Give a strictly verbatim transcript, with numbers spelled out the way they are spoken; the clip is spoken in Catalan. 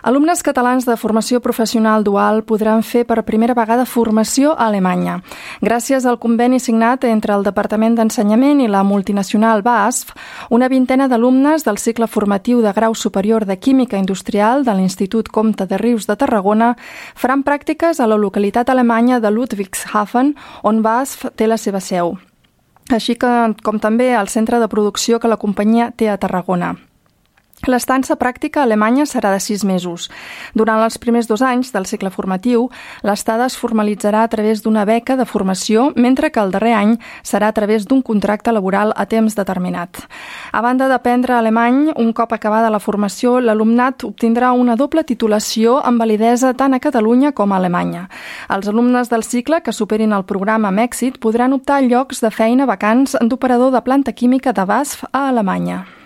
Alumnes catalans de formació professional dual podran fer per primera vegada formació a Alemanya. Gràcies al conveni signat entre el Departament d'Ensenyament i la multinacional B A S F, una vintena d'alumnes del cicle formatiu de grau superior de Química Industrial de l'Institut Comte de Rius de Tarragona faran pràctiques a la localitat alemanya de Ludwigshafen, on B A S F té la seva seu, així que, com també al centre de producció que la companyia té a Tarragona. L'estança pràctica a Alemanya serà de sis mesos. Durant els primers dos anys del cicle formatiu, l'estada es formalitzarà a través d'una beca de formació, mentre que el darrer any serà a través d'un contracte laboral a temps determinat. A banda d'aprendre alemany, un cop acabada la formació, l'alumnat obtindrà una doble titulació amb validesa tant a Catalunya com a Alemanya. Els alumnes del cicle que superin el programa amb èxit podran optar a llocs de feina vacants d'operador de planta química de B A S F a Alemanya.